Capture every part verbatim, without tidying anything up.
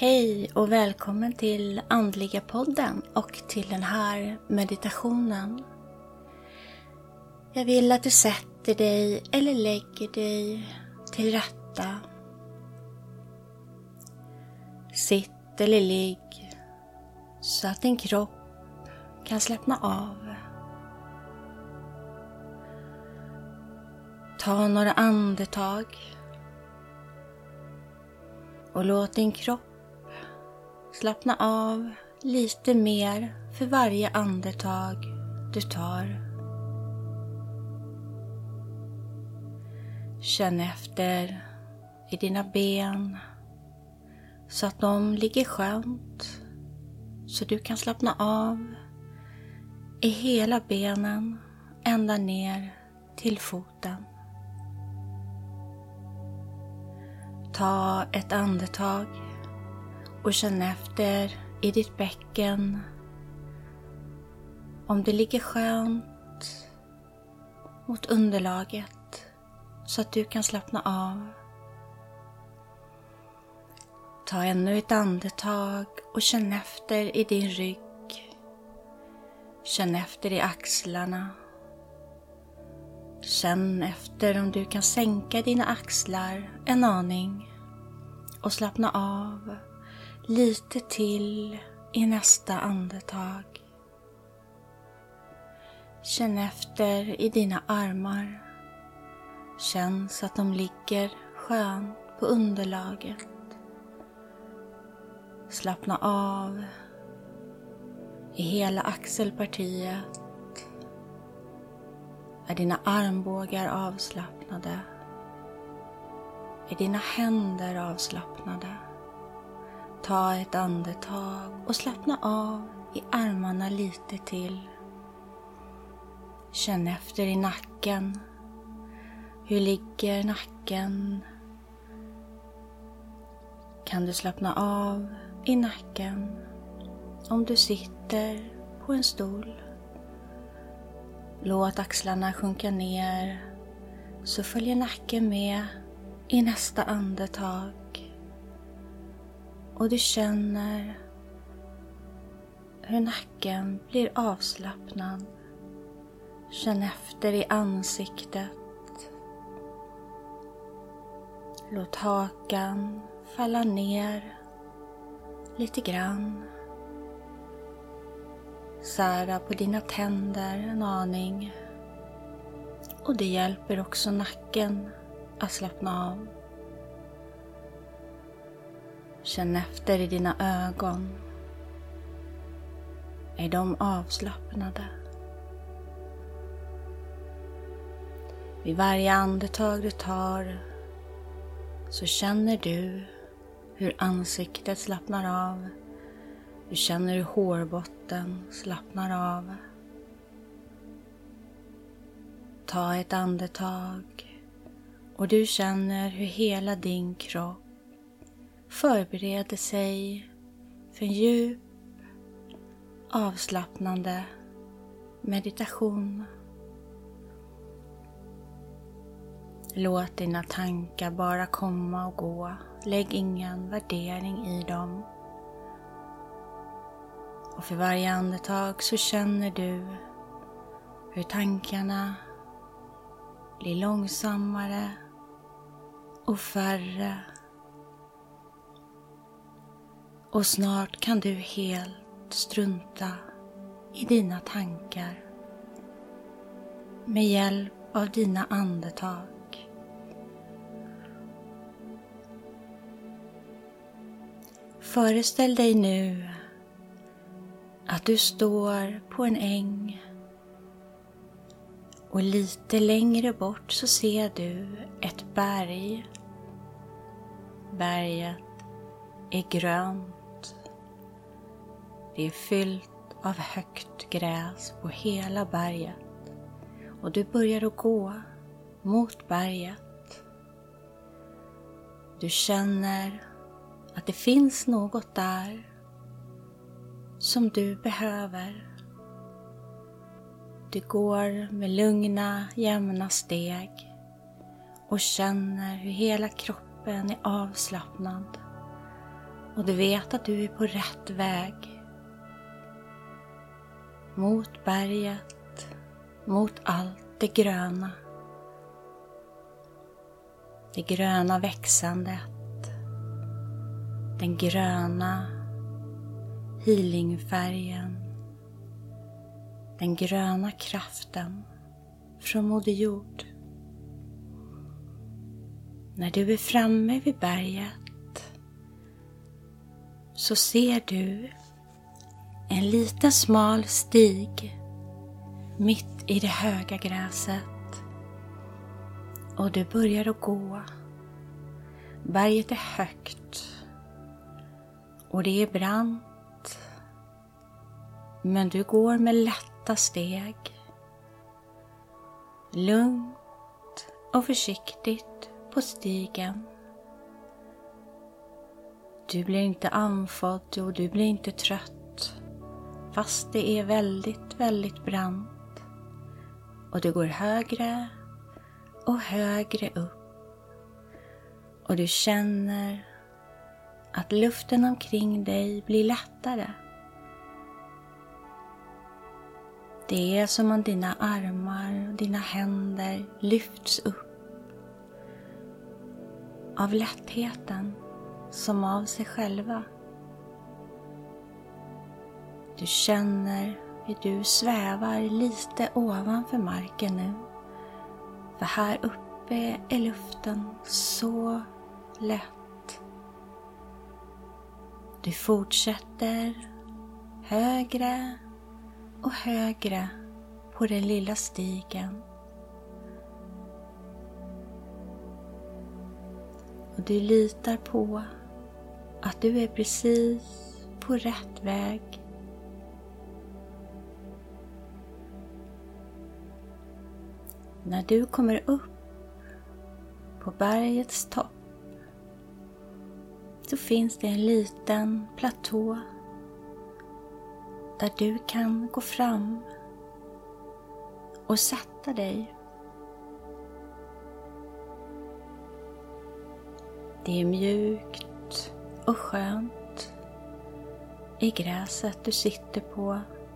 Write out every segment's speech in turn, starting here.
Hej och välkommen till Andliga podden och till den här meditationen. Jag vill att du sätter dig eller lägger dig till rätta. Sitt eller ligg så att din kropp kan slappna av. Ta några andetag och låt din kropp slappna av lite mer för varje andetag du tar. Känn efter i dina ben så att de ligger skönt, så du kan slappna av i hela benen ända ner till foten. Ta ett andetag och känn efter i ditt bäcken om det ligger skönt mot underlaget så att du kan slappna av. Ta ännu ett andetag och känn efter i din rygg. Känn efter i axlarna. Känn efter om du kan sänka dina axlar en aning och slappna av lite till i nästa andetag. Känn efter i dina armar. Känn så att de ligger skönt på underlaget. Slappna av i hela axelpartiet. Är dina armbågar avslappnade? Är dina händer avslappnade? Ta ett andetag och slappna av i armarna lite till. Känn efter i nacken. Hur ligger nacken? Kan du slappna av i nacken om du sitter på en stol? Låt axlarna sjunka ner så följer nacken med i nästa andetag. Och du känner hur nacken blir avslappnad. Känn efter i ansiktet. Låt hakan falla ner lite grann. Sära på dina tänder en aning. Och det hjälper också nacken att slappna av. Känn efter i dina ögon. Är de avslappnade? Vid varje andetag du tar så känner du hur ansiktet slappnar av. Du känner hur hårbotten slappnar av. Ta ett andetag och du känner hur hela din kropp förbereder sig för en djup, avslappnande meditation. Låt dina tankar bara komma och gå. Lägg ingen värdering i dem. Och för varje andetag så känner du hur tankarna blir långsammare och färre. Och snart kan du helt strunta i dina tankar med hjälp av dina andetag. Föreställ dig nu att du står på en äng och lite längre bort så ser du ett berg. Berget är grönt. Det är fyllt av högt gräs på hela berget och du börjar att gå mot berget. Du känner att det finns något där som du behöver. Du går med lugna, jämna steg och känner hur hela kroppen är avslappnad och du vet att du är på rätt väg. Mot berget, mot allt det gröna. Det gröna växandet. Den gröna healingfärgen. Den gröna kraften från Moder Jord. När du är framme vid berget så ser du en liten smal stig mitt i det höga gräset. Och du börjar att gå. Berget är högt och det är brant. Men du går med lätta steg. Lugnt och försiktigt på stigen. Du blir inte andfådd och du blir inte trött. Fast det är väldigt, väldigt brant. Och du går högre och högre upp. Och du känner att luften omkring dig blir lättare. Det är som om dina armar och dina händer lyfts upp av lättheten som av sig själva. Du känner hur du svävar lite ovanför marken nu. För här uppe är luften så lätt. Du fortsätter högre och högre på den lilla stigen. Och du litar på att du är precis på rätt väg. När du kommer upp på bergets topp så finns det en liten platå där du kan gå fram och sätta dig. Det är mjukt och skönt i gräset du sitter på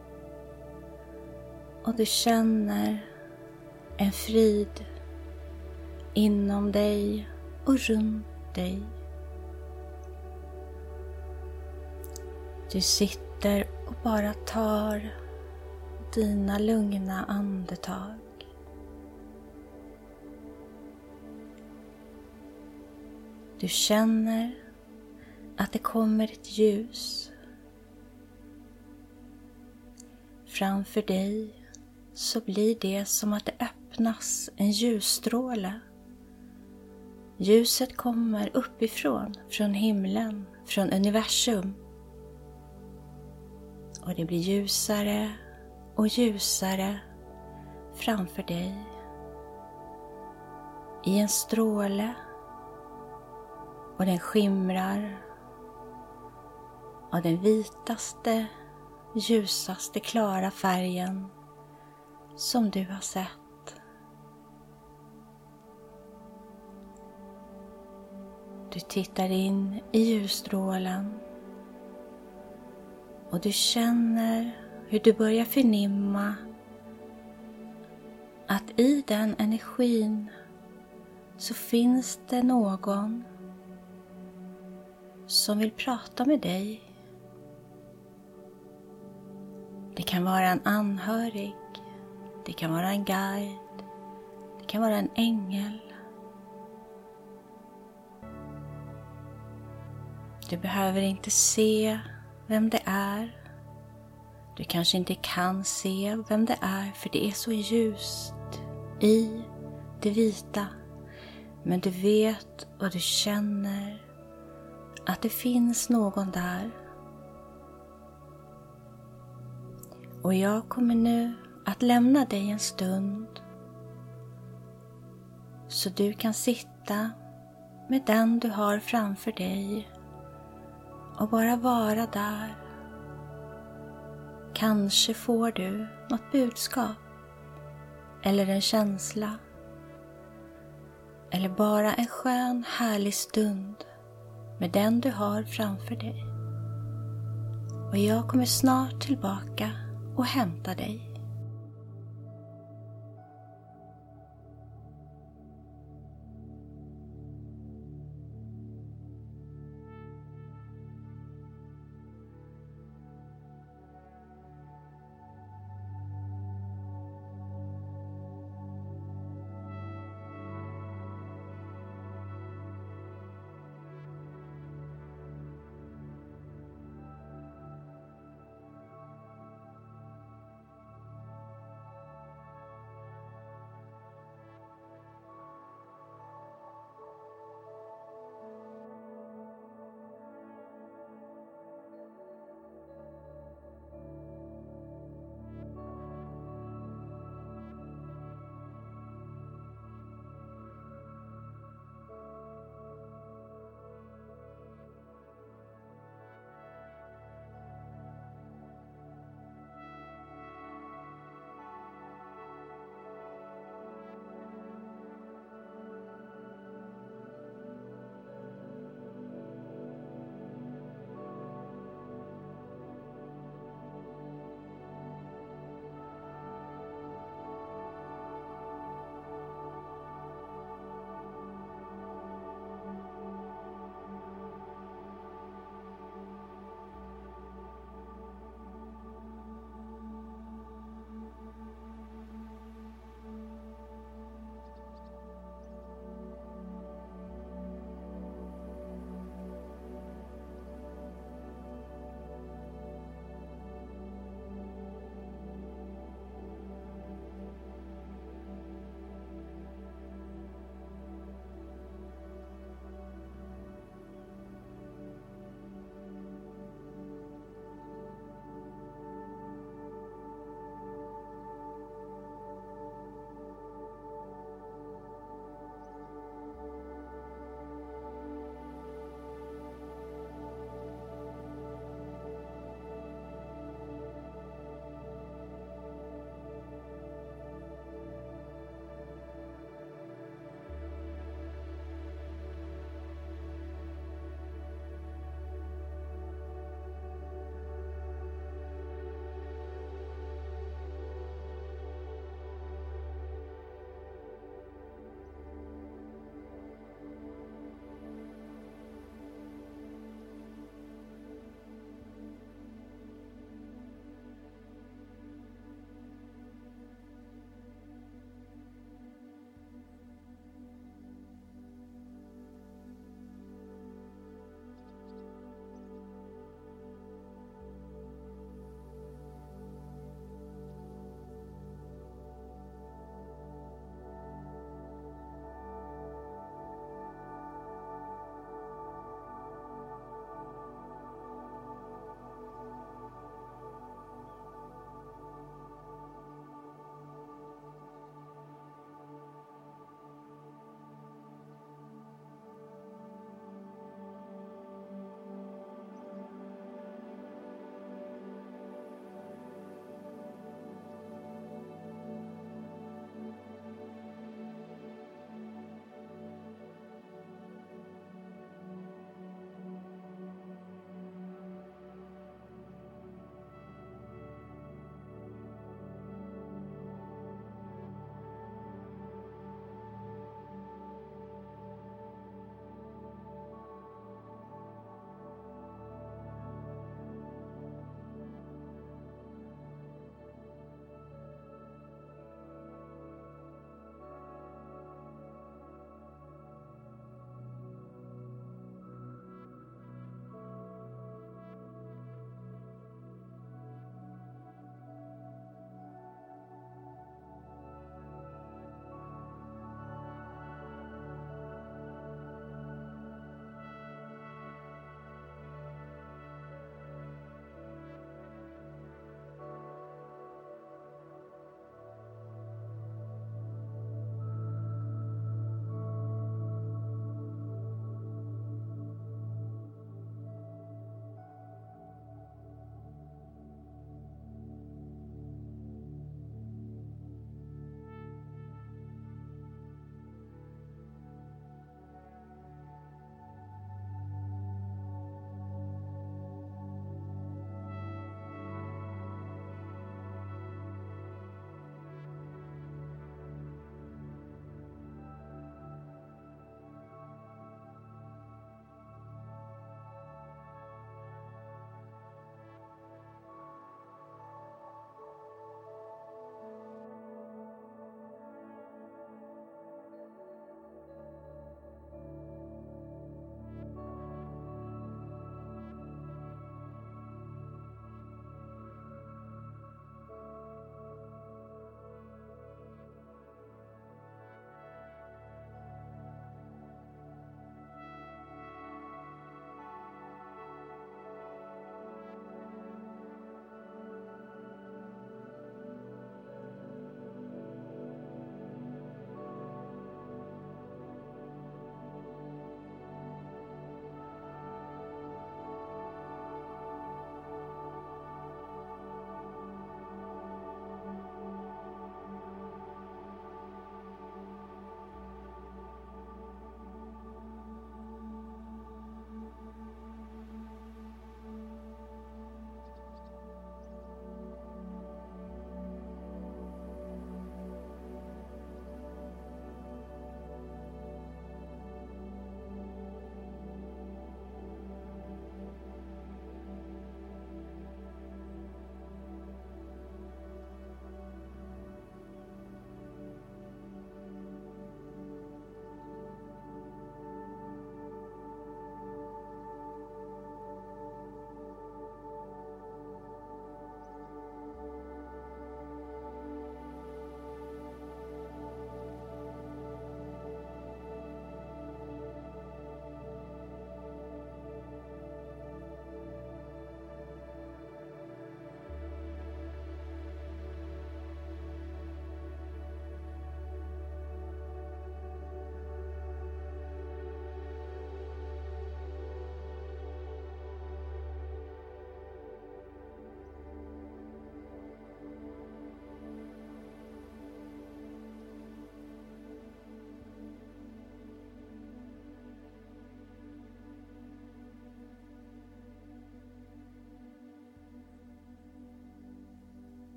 och du känner en frid inom dig och runt dig. Du sitter och bara tar dina lugna andetag. Du känner att det kommer ett ljus. Framför dig så blir det som att det öppnas en ljusstråle. Ljuset kommer uppifrån, från himlen, från universum. Och det blir ljusare och ljusare framför dig. I en stråle. Och den skimrar av den vitaste, ljusaste, klara färgen som du har sett. Du tittar in i ljusstrålen och du känner hur du börjar förnimma att i den energin så finns det någon som vill prata med dig. Det kan vara en anhörig, det kan vara en guide, det kan vara en ängel. Du behöver inte se vem det är. Du kanske inte kan se vem det är för det är så ljust i det vita. Men du vet och du känner att det finns någon där. Och jag kommer nu att lämna dig en stund så du kan sitta med den du har framför dig och bara vara där. Kanske får du något budskap eller en känsla eller bara en skön härlig stund med den du har framför dig. Och jag kommer snart tillbaka och hämta dig.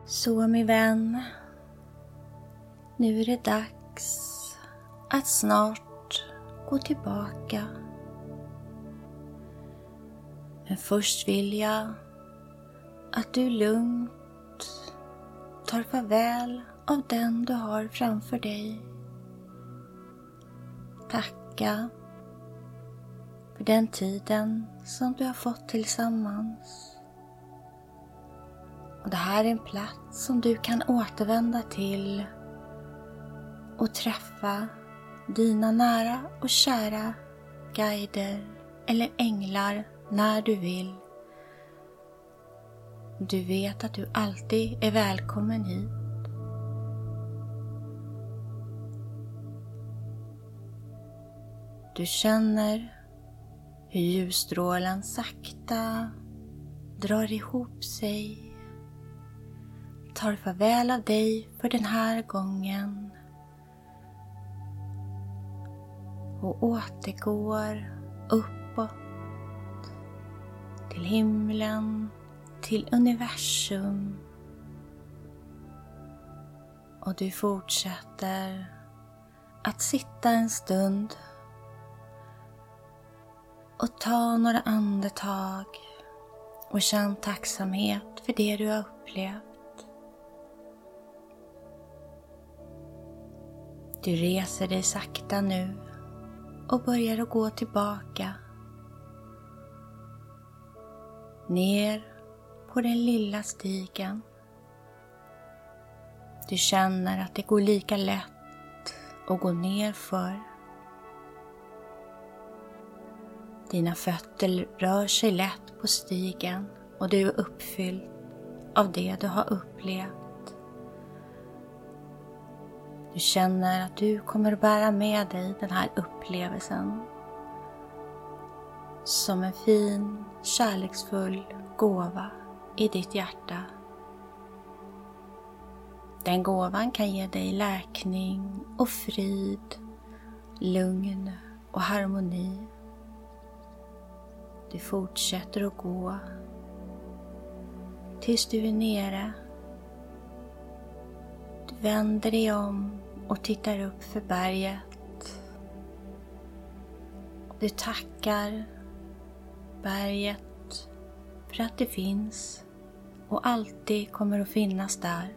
Så min vän, nu är det dags att snart gå tillbaka. Men först vill jag att du lugnt tar farväl av den du har framför dig. Tacka för den tiden som du har fått tillsammans. Och det här är en plats som du kan återvända till och träffa dina nära och kära guider eller änglar när du vill. Du vet att du alltid är välkommen hit. Du känner hur ljusstrålen sakta drar ihop sig, tar farväl av dig för den här gången och återgår uppåt till himlen, till universum. Och du fortsätter att sitta en stund och ta några andetag och känn tacksamhet för det du har upplevt. Du reser dig sakta nu och börjar att gå tillbaka. Ner på den lilla stigen. Du känner att det går lika lätt att gå ner för. Dina fötter rör sig lätt på stigen och du är uppfylld av det du har upplevt. Du känner att du kommer att bära med dig den här upplevelsen som en fin, kärleksfull gåva i ditt hjärta. Den gåvan kan ge dig läkning och frid, lugn och harmoni. Du fortsätter att gå tills du är nere. Du vänder dig om och tittar upp för berget. Du tackar berget för att det finns och alltid kommer att finnas där.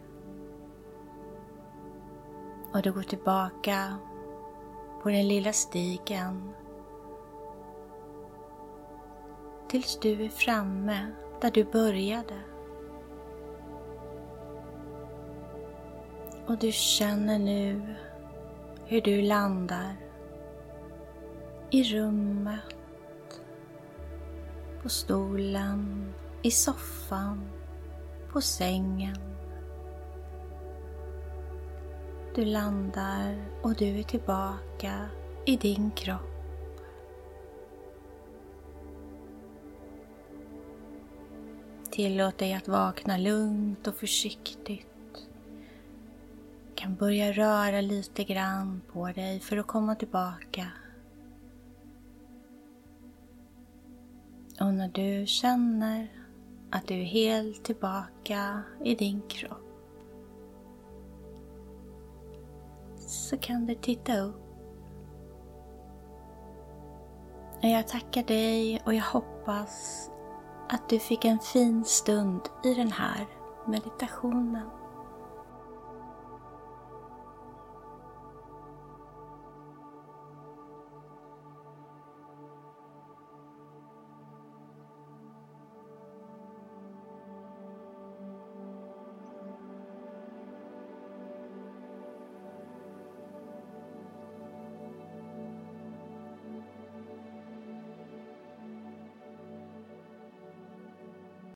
Och du går tillbaka på den lilla stigen tills du är framme där du började. Och du känner nu hur du landar i rummet, på stolen, i soffan, på sängen. Du landar och du är tillbaka i din kropp. Tillåt dig att vakna lugnt och försiktigt. Du kan börja röra lite grann på dig för att komma tillbaka. Och när du känner att du är helt tillbaka i din kropp så kan du titta upp. Jag tackar dig och jag hoppas att du fick en fin stund i den här meditationen.